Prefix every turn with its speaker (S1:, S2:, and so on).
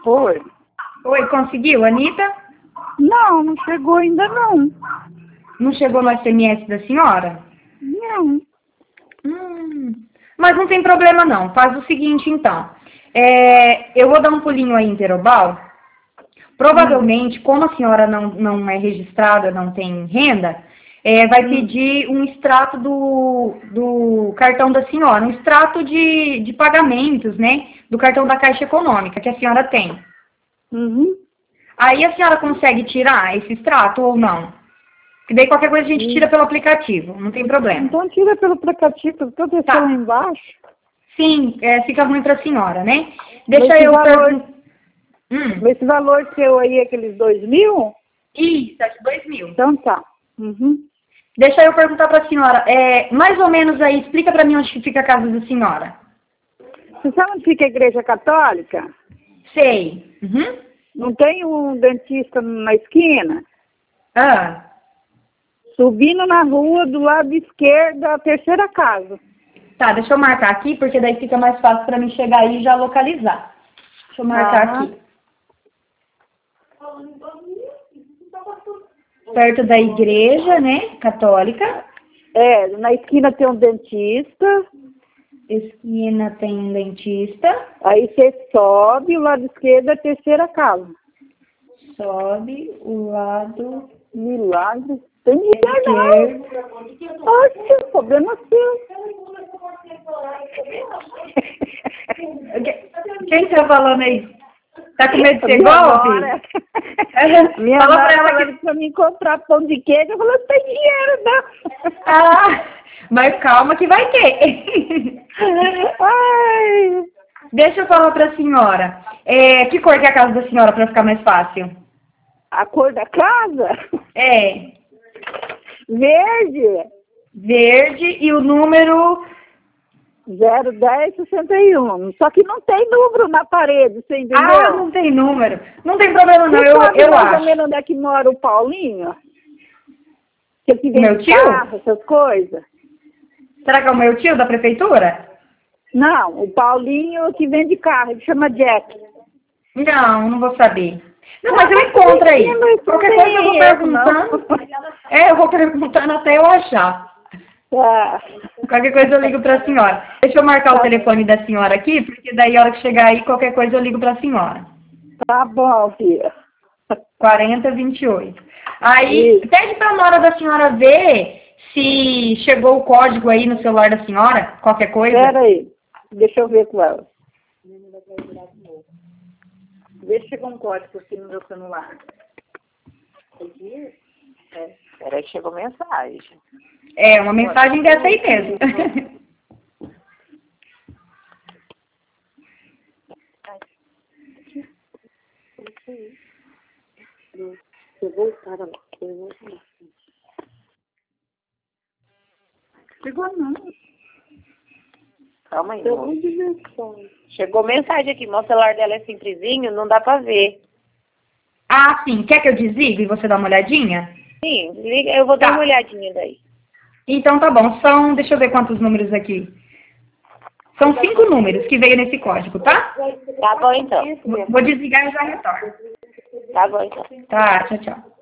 S1: Oi.
S2: Oi, conseguiu, Anitta?
S1: Não, não chegou ainda não.
S2: Não chegou no SMS da senhora?
S1: Não.
S2: Mas não tem problema não. Faz o seguinte, então. Eu vou dar um pulinho aí em Terobal. Provavelmente, como a senhora não é registrada, não tem renda, vai pedir um extrato do cartão da senhora, um extrato de pagamentos, né? Do cartão da Caixa Econômica que a senhora tem.
S1: Uhum.
S2: Aí a senhora consegue tirar esse extrato ou não? Que daí qualquer coisa a gente tira pelo aplicativo, não tem problema.
S1: Então tira pelo aplicativo, porque eu deixei lá embaixo.
S2: Sim, fica ruim pra senhora, né? Deixa eu perguntar.
S1: Esse valor seu aí, aqueles 2.000?
S2: Isso, é de 2.000.
S1: Então tá. Uhum.
S2: Deixa eu perguntar pra senhora, mais ou menos aí, explica pra mim onde que fica a casa da senhora.
S1: Você sabe onde fica a igreja católica?
S2: Sei. Uhum.
S1: Não tem um dentista na esquina?
S2: Ah.
S1: Subindo na rua do lado esquerdo, a terceira casa.
S2: Tá, deixa eu marcar aqui, porque daí fica mais fácil pra mim chegar aí e já localizar. Deixa eu marcar aqui. Perto da igreja, né, católica.
S1: Na esquina tem um dentista.
S2: Esquina tem um dentista.
S1: Aí você sobe, o lado esquerdo é a terceira casa.
S2: Sobe o lado...
S1: Milagre. Tem esquerdo. Oxe, o problema é seu.
S2: Quem tá falando aí? Tá com medo de ser golpe?
S1: Minha
S2: Fala
S1: nora
S2: pra ela
S1: falando pra mim comprar pão de queijo. Eu falei, não tem dinheiro, não.
S2: Ah, mas calma que vai ter.
S1: Ai.
S2: Deixa eu falar pra senhora. Que cor que é a casa da senhora pra ficar mais fácil?
S1: A cor da casa? Verde.
S2: Verde e o número...
S1: 01061. Só que não tem número na parede, você entendeu?
S2: Ah, não tem número. Não tem problema não, eu
S1: mais
S2: acho.
S1: ou menos onde é que mora o Paulinho? Que vem
S2: Meu
S1: de
S2: tio?
S1: carro, essas coisas?
S2: Será que é o meu tio da prefeitura?
S1: Não, o Paulinho que vem de carro, ele chama Jack.
S2: Não vou saber. Não, mas eu encontro aí. Qualquer coisa eu vou perguntando. Eu vou perguntando até eu achar.
S1: Tá.
S2: Qualquer coisa eu ligo pra senhora. Deixa eu marcar o telefone da senhora aqui, porque daí a hora que chegar aí, qualquer coisa eu ligo pra senhora.
S1: Tá bom, filha.
S2: 4028. Aí, pede pra nora da senhora ver se chegou o código aí no celular da senhora, qualquer coisa.
S1: Espera aí, deixa eu ver com ela. Vê se chegou um código aqui no meu celular. Espera aí, chegou mensagem.
S2: Uma mensagem dessa aí mesmo.
S1: Chegou não. Calma aí, chegou mensagem aqui, meu celular dela é simplesinho, não dá pra ver.
S2: Ah, sim. Quer que eu desligue e você dá uma olhadinha?
S1: Sim, desliga, eu vou dar uma olhadinha daí.
S2: Então tá bom, deixa eu ver quantos números aqui. São 5 números que veio nesse código, tá?
S1: Tá bom então.
S2: Vou desligar e já retorno.
S1: Tá bom então.
S2: Tá, tchau, tchau.